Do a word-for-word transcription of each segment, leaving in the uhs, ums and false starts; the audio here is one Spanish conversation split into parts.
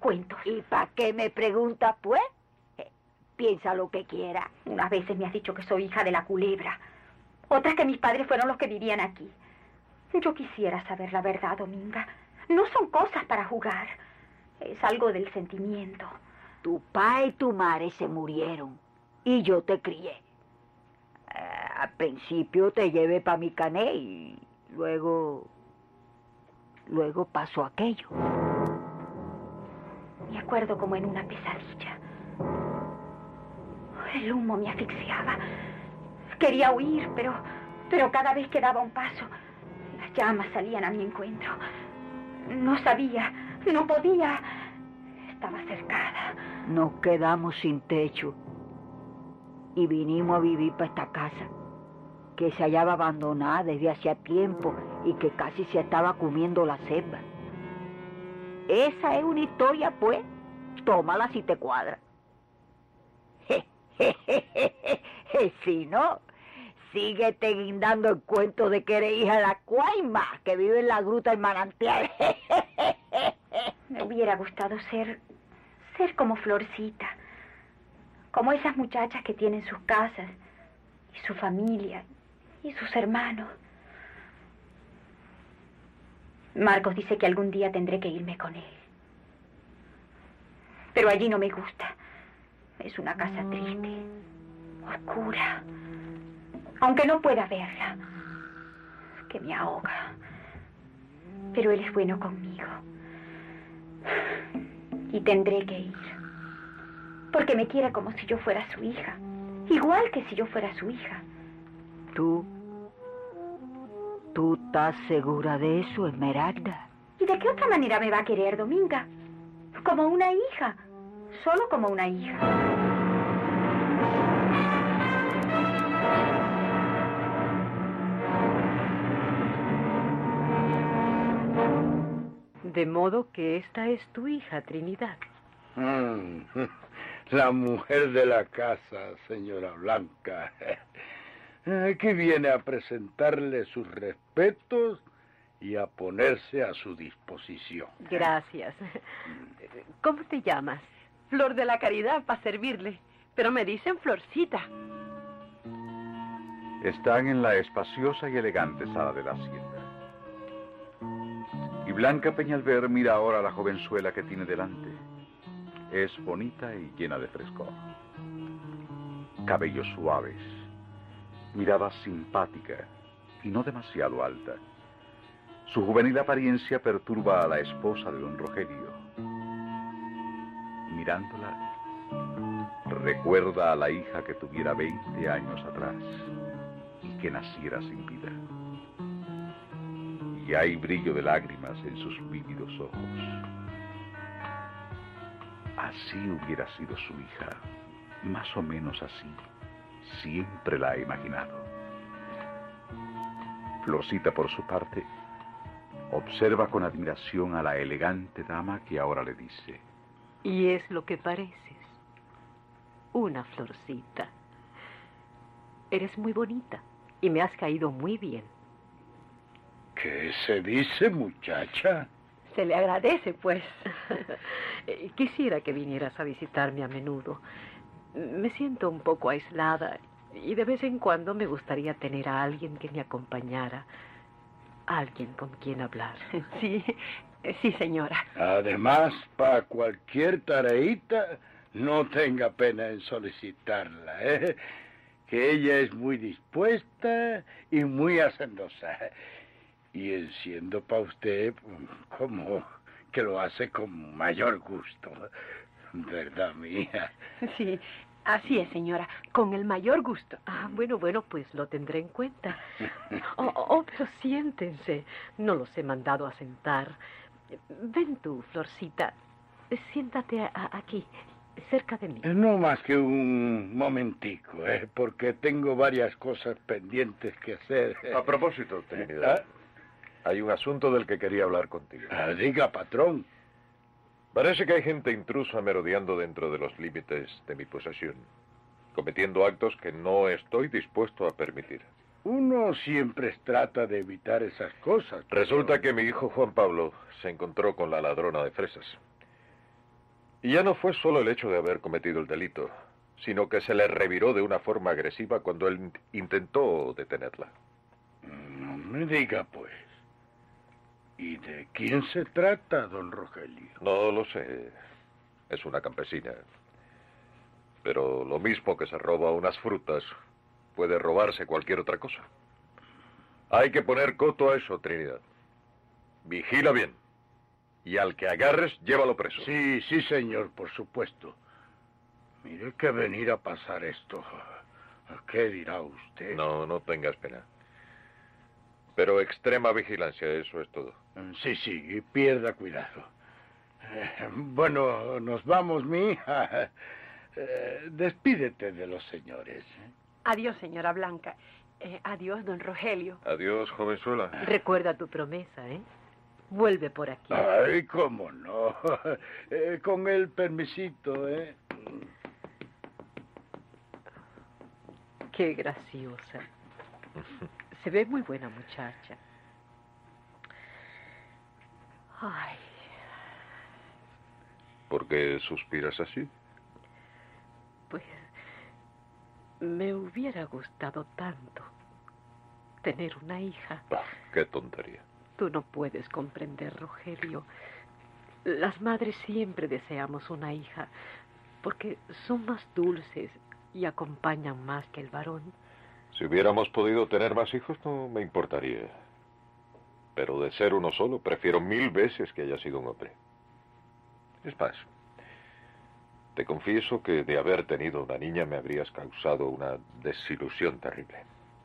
cuentos. ¿Y para qué me preguntas, pues? Eh, piensa lo que quiera. Unas veces me has dicho que soy hija de la culebra. Otras que mis padres fueron los que vivían aquí. Yo quisiera saber la verdad, Dominga. No son cosas para jugar. Es algo del sentimiento. Tu pa y tu madre se murieron y yo te crié. Eh, al principio te llevé para mi cané y luego... Luego pasó aquello. Me acuerdo como en una pesadilla. El humo me asfixiaba. Quería huir, pero, pero cada vez que daba un paso, las llamas salían a mi encuentro. No sabía, no podía. Estaba cercada. Nos quedamos sin techo y vinimos a vivir para esta casa, que se hallaba abandonada desde hacía tiempo y que casi se estaba comiendo la selva. Esa es una historia, pues. Tómala si te cuadra. Si no, síguete guindando el cuento de que eres hija de la Cuaima, que vive en la gruta del manantial. Me hubiera gustado ser, ser como Florcita, como esas muchachas que tienen sus casas y su familia y sus hermanos. Marcos dice que algún día tendré que irme con él. Pero allí no me gusta. Es una casa triste, oscura, aunque no pueda verla, que me ahoga. Pero él es bueno conmigo. Y tendré que ir, porque me quiere como si yo fuera su hija, igual que si yo fuera su hija. ¿Tú? ¿Tú estás segura de eso, Esmeralda? ¿Y de qué otra manera me va a querer, Dominga? Como una hija, solo como una hija. De modo que esta es tu hija, Trinidad. Mm, la mujer de la casa, señora Blanca. Aquí viene a presentarle sus respetos y a ponerse a su disposición. Gracias. ¿Cómo te llamas? Flor de la Caridad, para servirle. Pero me dicen Florcita. Están en la espaciosa y elegante sala de la hacienda. Y Blanca Peñalver mira ahora a la jovenzuela que tiene delante. Es bonita y llena de frescor. Cabellos suaves, mirada simpática y no demasiado alta. Su juvenil apariencia perturba a la esposa de don Rogelio. Mirándola, recuerda a la hija que tuviera veinte años atrás y que naciera sin vida. Y hay brillo de lágrimas en sus vívidos ojos. Así hubiera sido su hija, más o menos así. Siempre la ha imaginado. Florcita, por su parte, observa con admiración a la elegante dama que ahora le dice: Y es lo que pareces. Una Florcita. Eres muy bonita y me has caído muy bien. ¿Qué se dice, muchacha? Se le agradece, pues. Quisiera que vinieras a visitarme a menudo. Me siento un poco aislada y de vez en cuando me gustaría tener a alguien que me acompañara. Alguien con quien hablar. Sí, sí, señora. Además, para cualquier tareita, no tenga pena en solicitarla, ¿eh? Que ella es muy dispuesta y muy hacendosa. Y en siendo para usted, como que lo hace con mayor gusto. ¿Verdad, mía? Sí, así es, señora, con el mayor gusto. Ah, bueno, bueno, pues lo tendré en cuenta. Oh, oh, pero siéntense. No los he mandado a sentar. Ven tú, Florcita. Siéntate a, a, aquí, cerca de mí. No más que un momentico, ¿eh? Porque tengo varias cosas pendientes que hacer. A propósito, Trinidad, ¿Ah? hay un asunto del que quería hablar contigo. Ah, diga, patrón. Parece que hay gente intrusa merodeando dentro de los límites de mi posesión, cometiendo actos que no estoy dispuesto a permitir. Uno siempre trata de evitar esas cosas. Resulta pero... que mi hijo Juan Pablo se encontró con la ladrona de fresas. Y ya no fue solo el hecho de haber cometido el delito, sino que se le reviró de una forma agresiva cuando él intentó detenerla. No me diga, pues. ¿Y de quién se trata, don Rogelio? No lo sé. Es una campesina. Pero lo mismo que se roba unas frutas, puede robarse cualquier otra cosa. Hay que poner coto a eso, Trinidad. Vigila bien. Y al que agarres, llévalo preso. Sí, sí, señor, por supuesto. Mire que venir a pasar esto. ¿Qué dirá usted? No, no tengas pena. Pero extrema vigilancia, eso es todo. Sí, sí, y pierda cuidado. Eh, bueno, nos vamos, mi hija. Eh, despídete de los señores. Adiós, señora Blanca. Eh, adiós, don Rogelio. Adiós, jovenzuela. Recuerda tu promesa, ¿eh? Vuelve por aquí. Ay, cómo no. Eh, con el permisito, ¿eh? Qué graciosa. Se ve muy buena muchacha. Ay. ¿Por qué suspiras así? Pues me hubiera gustado tanto tener una hija. Ah, qué tontería. Tú no puedes comprender, Rogelio. Las madres siempre deseamos una hija porque son más dulces y acompañan más que el varón. Si hubiéramos podido tener más hijos, no me importaría. Pero de ser uno solo, prefiero mil veces que haya sido un hombre. Es más, te confieso que de haber tenido una niña me habrías causado una desilusión terrible.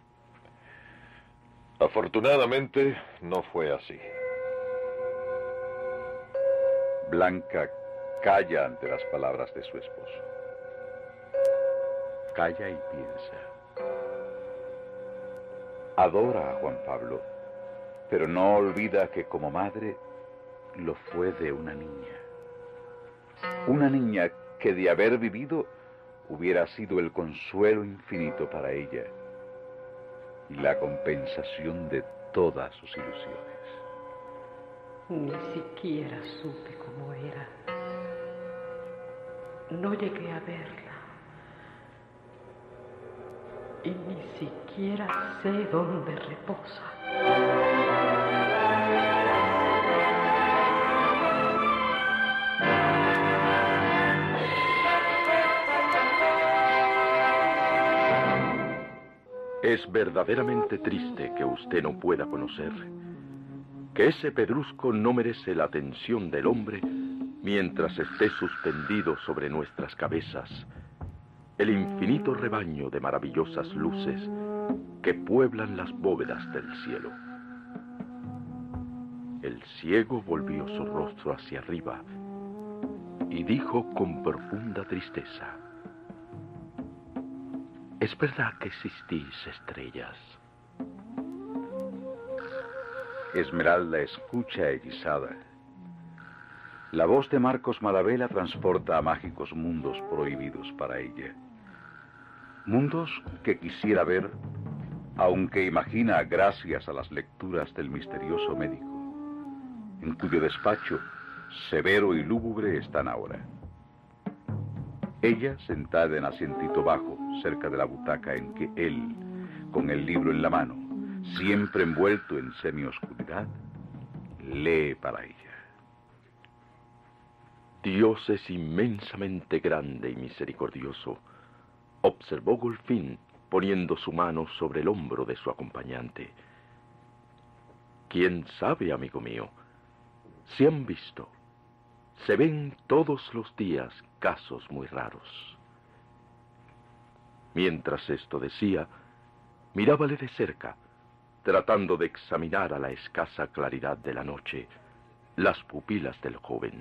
Afortunadamente, no fue así. Blanca calla ante las palabras de su esposo. Calla y piensa. Adora a Juan Pablo, pero no olvida que como madre lo fue de una niña. Una niña que de haber vivido hubiera sido el consuelo infinito para ella y la compensación de todas sus ilusiones. Ni siquiera supe cómo era. No llegué a verla. Y ni siquiera sé dónde reposa. Es verdaderamente triste que usted no pueda conocer que ese pedrusco no merece la atención del hombre mientras esté suspendido sobre nuestras cabezas el infinito rebaño de maravillosas luces que pueblan las bóvedas del cielo. El ciego volvió su rostro hacia arriba y dijo con profunda tristeza: ¿es verdad que existís, estrellas? Esmeralda escucha hechizada. La voz de Marcos Malabé transporta a mágicos mundos prohibidos para ella. Mundos que quisiera ver, aunque imagina gracias a las lecturas del misterioso médico, en cuyo despacho, severo y lúgubre, están ahora. Ella, sentada en asientito bajo, cerca de la butaca en que él, con el libro en la mano, siempre envuelto en semioscuridad, lee para ella. Dios es inmensamente grande y misericordioso, observó Golfín, poniendo su mano sobre el hombro de su acompañante. ¿Quién sabe, amigo mío? Se han visto, se ven todos los días casos muy raros. Mientras esto decía, mirábale de cerca, tratando de examinar a la escasa claridad de la noche las pupilas del joven.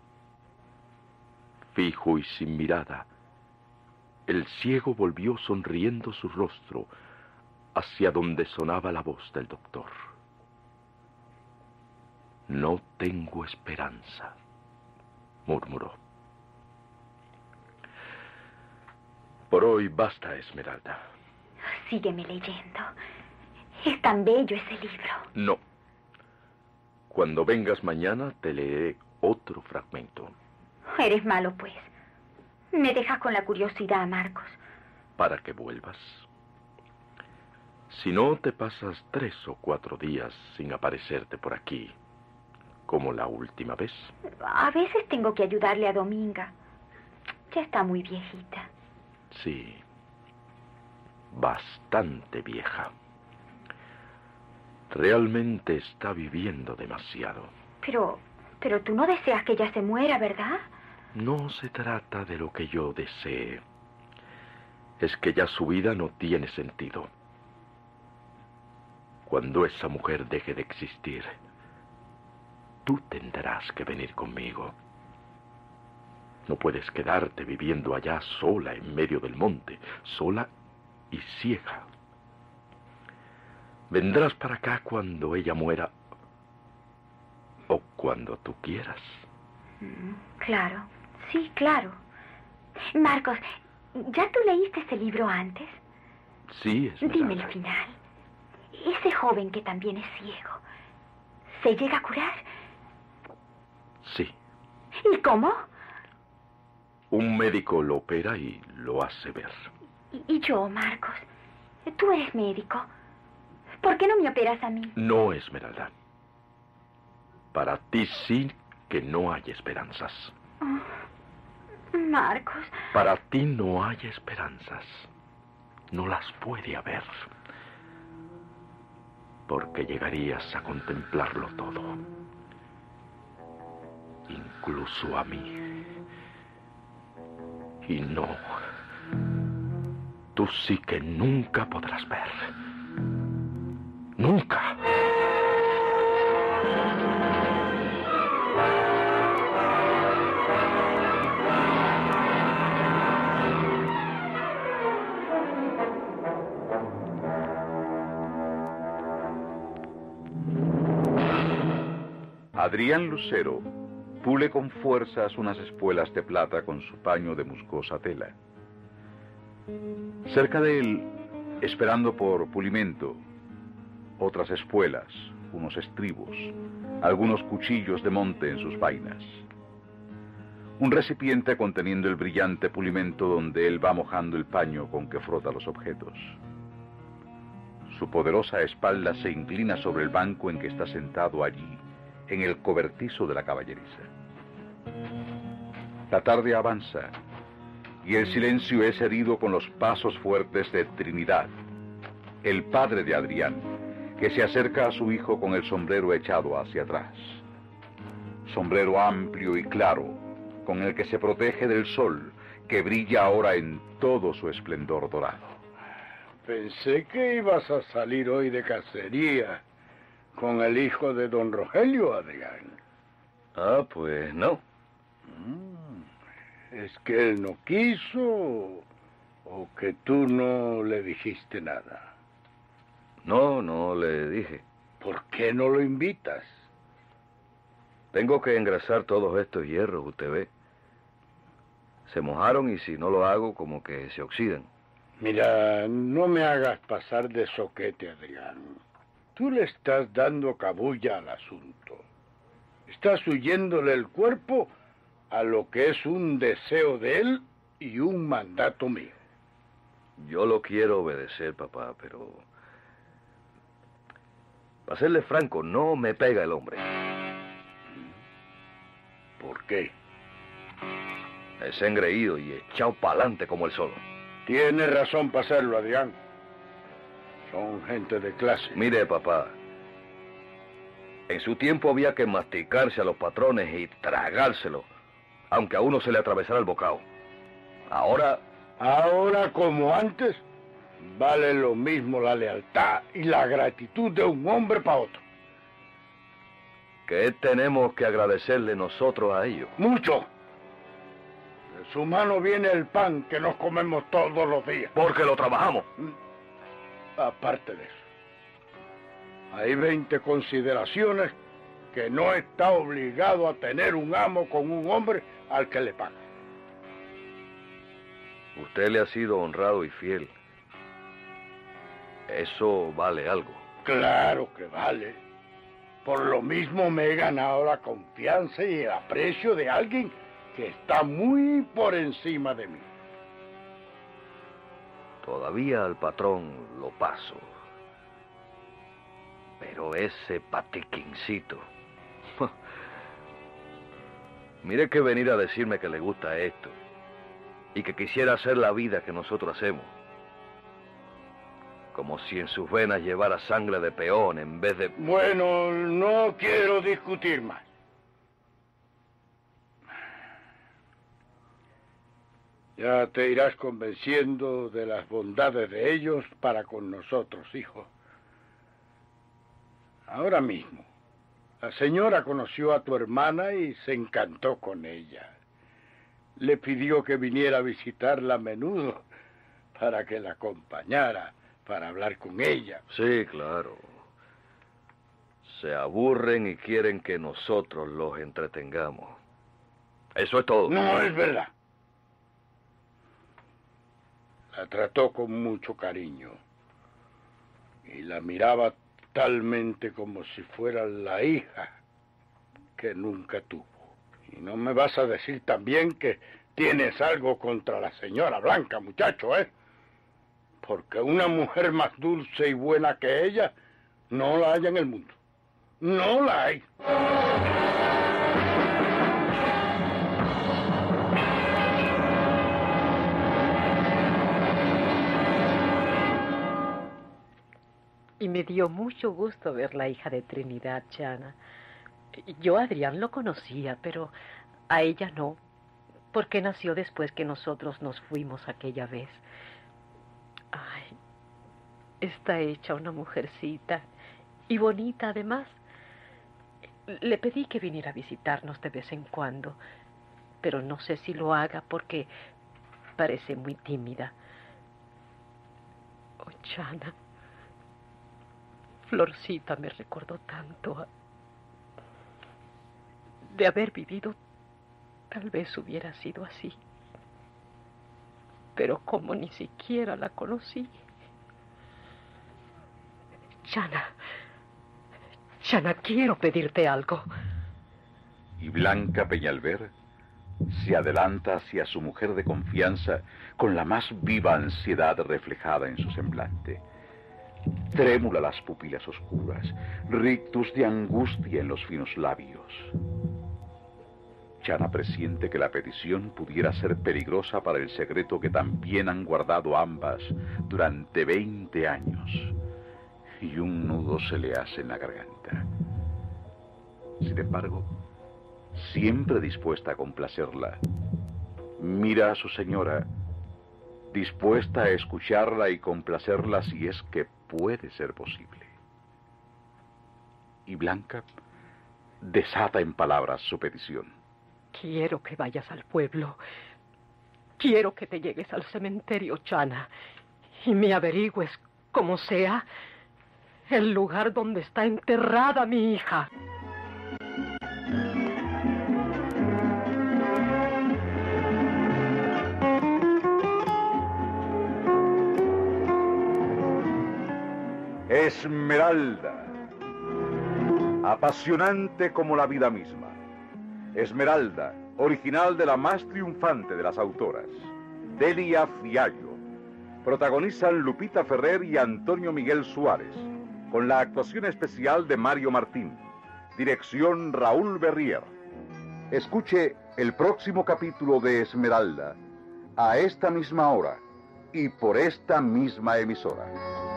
Fijo y sin mirada, el ciego volvió sonriendo su rostro hacia donde sonaba la voz del doctor. No tengo esperanza, murmuró. Por hoy basta, Esmeralda. Sígueme leyendo. Es tan bello ese libro. No. Cuando vengas mañana te leeré otro fragmento. eres malo, pues. Me dejas con la curiosidad, Marcos. Para que vuelvas. Si no te pasas tres o cuatro días sin aparecerte por aquí, como la última vez. A veces tengo que ayudarle a Dominga. Ya está muy viejita. Sí, bastante vieja. Realmente está viviendo demasiado. Pero, pero tú no deseas que ella se muera, ¿verdad? No se trata de lo que yo desee. Es que ya su vida no tiene sentido. Cuando esa mujer deje de existir, tú tendrás que venir conmigo. No puedes quedarte viviendo allá sola en medio del monte, sola y ciega. Vendrás para acá cuando ella muera o cuando tú quieras. Claro, sí, claro. Marcos, ¿ya tú leíste ese libro antes? Sí, es verdad. Dime el final. Ese joven que también es ciego, ¿se llega a curar? Sí. ¿Y cómo? Un médico lo opera y lo hace ver. Y, y yo, Marcos, tú eres médico. ¿Por qué no me operas a mí? No, Esmeralda. Para ti sí que no hay esperanzas. Oh, Marcos. Para ti no hay esperanzas. No las puede haber. Porque llegarías a contemplarlo todo. Incluso a mí. Y no. Tú sí que nunca podrás ver. Nunca. Adrián Lucero pule con fuerzas unas espuelas de plata con su paño de musgosa tela. Cerca de él, esperando por pulimento, otras espuelas, unos estribos, algunos cuchillos de monte en sus vainas. Un recipiente conteniendo el brillante pulimento donde él va mojando el paño con que frota los objetos. Su poderosa espalda se inclina sobre el banco en que está sentado allí, en el cobertizo de la caballeriza. La tarde avanza, y el silencio es herido con los pasos fuertes de Trinidad, el padre de Adrián, que se acerca a su hijo con el sombrero echado hacia atrás. Sombrero amplio y claro, con el que se protege del sol, que brilla ahora en todo su esplendor dorado. Pensé que ibas a salir hoy de cacería con el hijo de don Rogelio, Adrián. Ah, pues no. Mm, ¿Es que él no quiso o que tú no le dijiste nada? No, no le dije. ¿Por qué no lo invitas? Tengo que engrasar todos estos hierros, usted ve. Se mojaron y si no lo hago, como que se oxidan. Mira, no me hagas pasar de soquete, Adrián. Tú le estás dando cabulla al asunto. Estás huyéndole el cuerpo a lo que es un deseo de él y un mandato mío. Yo lo quiero obedecer, papá, pero... Para serle franco, no me pega el hombre. ¿Por qué? Es engreído y echado pa'lante como el solo. Tienes razón para hacerlo, Adrián. Son gente de clase. Mire, papá. En su tiempo había que masticarse a los patrones y tragárselo, aunque a uno se le atravesara el bocado. Ahora... Ahora, como antes, vale lo mismo la lealtad y la gratitud de un hombre para otro. ¿Qué tenemos que agradecerle nosotros a ellos? Mucho. De su mano viene el pan que nos comemos todos los días. Porque lo trabajamos. Aparte de eso, hay veinte consideraciones que no está obligado a tener un amo con un hombre al que le paga. Usted le ha sido honrado y fiel. Eso vale algo. Claro que vale. Por lo mismo me he ganado la confianza y el aprecio de alguien que está muy por encima de mí. Todavía al patrón lo paso. Pero ese patiquincito... Mire que venir a decirme que le gusta esto y que quisiera hacer la vida que nosotros hacemos. Como si en sus venas llevara sangre de peón en vez de... Bueno, no quiero discutir más. Ya te irás convenciendo de las bondades de ellos para con nosotros, hijo. Ahora mismo, la señora conoció a tu hermana y se encantó con ella. Le pidió que viniera a visitarla a menudo para que la acompañara, para hablar con ella. Sí, claro. Se aburren y quieren que nosotros los entretengamos. Eso es todo. No es verdad. La trató con mucho cariño y la miraba talmente como si fuera la hija que nunca tuvo. Y no me vas a decir también que tienes algo contra la señora Blanca, muchacho, ¿eh? Porque una mujer más dulce y buena que ella no la hay en el mundo. No la hay. Y me dio mucho gusto ver la hija de Trinidad, Chana. Yo a Adrián lo conocía, pero a ella no, porque nació después que nosotros nos fuimos aquella vez. Ay, está hecha una mujercita, y bonita además. Le pedí que viniera a visitarnos de vez en cuando, pero no sé si lo haga porque parece muy tímida. Oh, Chana, Florcita me recordó tanto a... De haber vivido, tal vez hubiera sido así. Pero como ni siquiera la conocí. Chana, Chana, quiero pedirte algo. Y Blanca Peñalver se adelanta hacia su mujer de confianza con la más viva ansiedad reflejada en su semblante. Trémula las pupilas oscuras, rictus de angustia en los finos labios. Chana presiente que la petición pudiera ser peligrosa para el secreto que también han guardado ambas durante veinte años. Y un nudo se le hace en la garganta. Sin embargo, siempre dispuesta a complacerla, mira a su señora, dispuesta a escucharla y complacerla si es que puede ser posible. Y Blanca desata en palabras su petición. Quiero que vayas al pueblo. Quiero que te llegues al cementerio, Chana, y me averigües, como sea, el lugar donde está enterrada mi hija. Esmeralda, apasionante como la vida misma. Esmeralda, original de la más triunfante de las autoras, Delia Fiallo. Protagonizan Lupita Ferrer y Antonio Miguel Suárez, con la actuación especial de Mario Martín. Dirección Raúl Berrier. Escuche el próximo capítulo de Esmeralda, a esta misma hora y por esta misma emisora.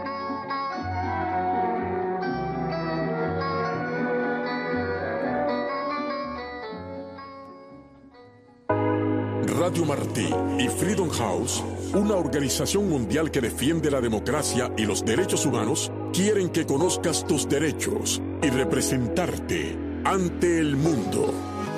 Radio Martí y Freedom House, una organización mundial que defiende la democracia y los derechos humanos, quieren que conozcas tus derechos y representarte ante el mundo.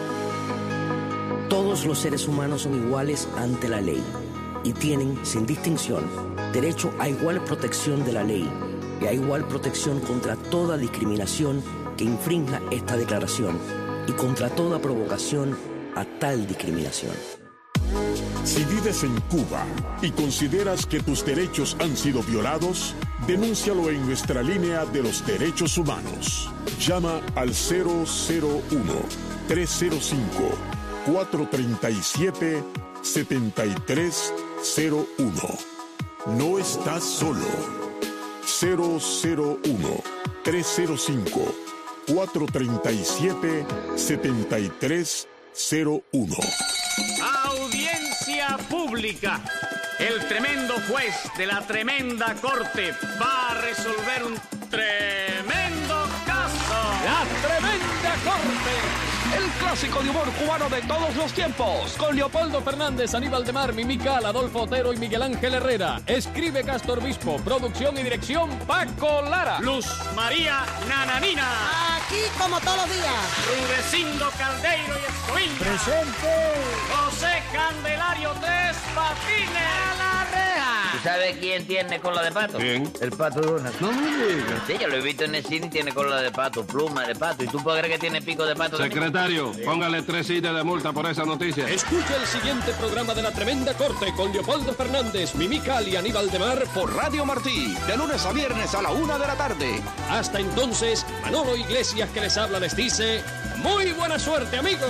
Todos los seres humanos son iguales ante la ley y tienen, sin distinción, derecho a igual protección de la ley y a igual protección contra toda discriminación que infrinja esta declaración y contra toda provocación a tal discriminación. Si vives en Cuba y consideras que tus derechos han sido violados, denúncialo en nuestra línea de los derechos humanos. Llama al cero cero uno, tres cero cinco, cuatro tres siete, siete tres cero uno. No estás solo. cero cero uno, tres cero cinco, cuatro tres siete, siete tres cero uno. Audiencia pública. El tremendo juez de la tremenda corte va a resolver un tremendo caso. La tremenda corte. El clásico de humor cubano de todos los tiempos. Con Leopoldo Fernández, Aníbal de Mar, Mimical, Adolfo Otero y Miguel Ángel Herrera. Escribe Castor Bispo. Producción y dirección Paco Lara. Luz María Nananina. Aquí como todos los días. Rudecindo Caldeiro y Escoviña. Presente. José Candelario Tres Patines. A la reja. ¿Tú sabes quién tiene cola de pato? ¿Quién? El Pato Donald. No me digas. Sí, yo lo he visto en el cine y tiene cola de pato, pluma de pato. ¿Y tú puedes creer que tiene pico de pato? Secretario, sí. Póngale tres sillas de multa por esa noticia. Escucha el siguiente programa de La Tremenda Corte con Leopoldo Fernández, Mimical y Aníbal de Mar por Radio Martí, de lunes a viernes a la una de la tarde. Hasta entonces, Manolo Iglesias que les habla les dice, ¡muy buena suerte, amigos!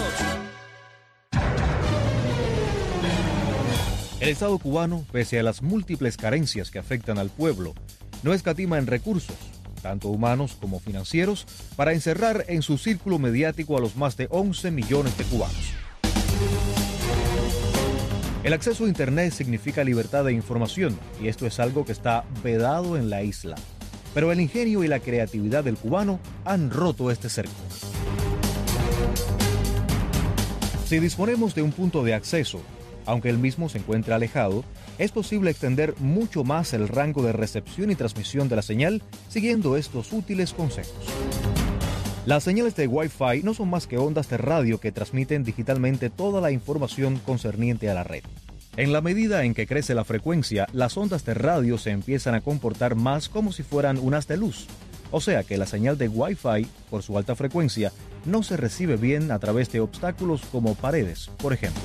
El Estado cubano, pese a las múltiples carencias que afectan al pueblo, no escatima en recursos, tanto humanos como financieros, para encerrar en su círculo mediático a los más de once millones de cubanos. El acceso a Internet significa libertad de información, y esto es algo que está vedado en la isla. Pero el ingenio y la creatividad del cubano han roto este cerco. Si disponemos de un punto de acceso, aunque el mismo se encuentre alejado, es posible extender mucho más el rango de recepción y transmisión de la señal siguiendo estos útiles consejos. Las señales de Wi-Fi no son más que ondas de radio que transmiten digitalmente toda la información concerniente a la red. En la medida en que crece la frecuencia, las ondas de radio se empiezan a comportar más como si fueran un haz de luz. O sea que la señal de Wi-Fi, por su alta frecuencia, no se recibe bien a través de obstáculos como paredes, por ejemplo.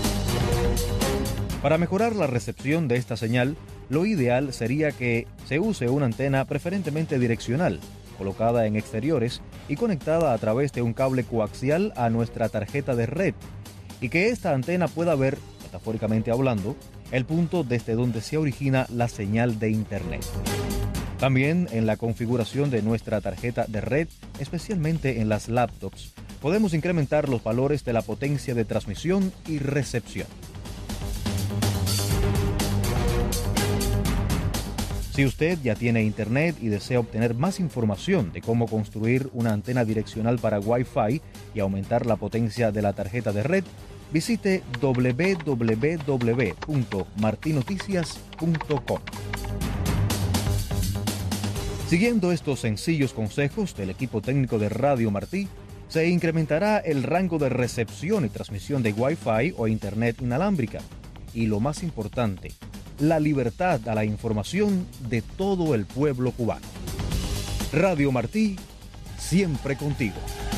Para mejorar la recepción de esta señal, lo ideal sería que se use una antena preferentemente direccional, colocada en exteriores y conectada a través de un cable coaxial a nuestra tarjeta de red, y que esta antena pueda ver, metafóricamente hablando, el punto desde donde se origina la señal de Internet. También en la configuración de nuestra tarjeta de red, especialmente en las laptops, podemos incrementar los valores de la potencia de transmisión y recepción. Si usted ya tiene Internet y desea obtener más información de cómo construir una antena direccional para Wi-Fi y aumentar la potencia de la tarjeta de red, visite doble u doble u doble u punto martinoticias punto com. Siguiendo estos sencillos consejos del equipo técnico de Radio Martí, se incrementará el rango de recepción y transmisión de Wi-Fi o Internet inalámbrica. Y lo más importante, la libertad a la información de todo el pueblo cubano. Radio Martí, siempre contigo.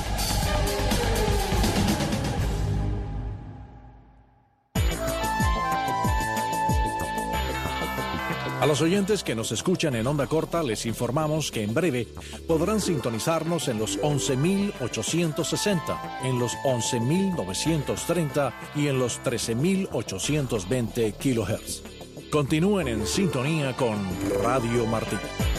A los oyentes que nos escuchan en onda corta les informamos que en breve podrán sintonizarnos en los once mil ochocientos sesenta, en los once mil novecientos treinta y en los trece mil ochocientos veinte kilohertz. Continúen en sintonía con Radio Martí.